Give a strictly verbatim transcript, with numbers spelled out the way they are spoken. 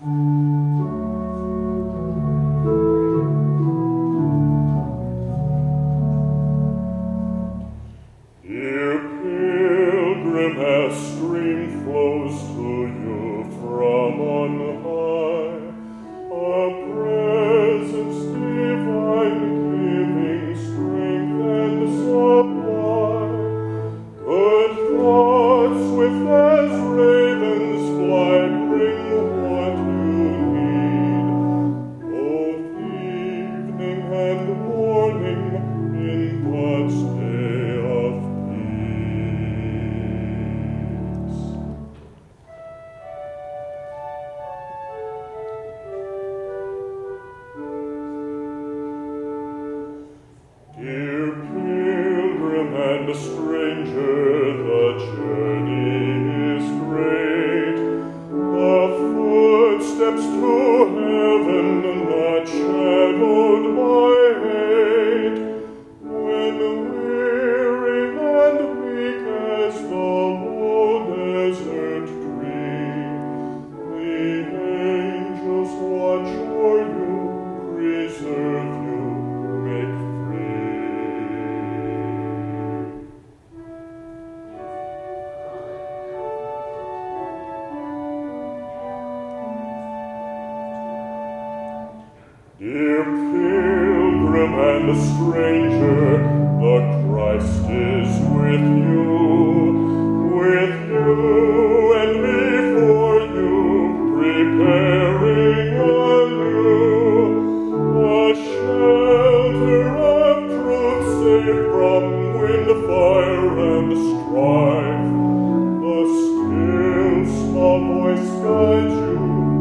Dear pilgrim, a stream flows to you from on high, a presence divine giving strength and supply. Good thoughts with as ravens fly bring what you need, both evening and morning in God's day of peace. Dear pilgrim and stranger, the journey is great, the footsteps to heaven not shadowed by hate. When weary and weak as the low desert tree, the angels watch o'er you, preserve you, make free. Dear pilgrim and stranger, the Christ is with you, with you and before you, preparing anew a shelter of truth safe from wind, fire, and strife. A still small voice guides you,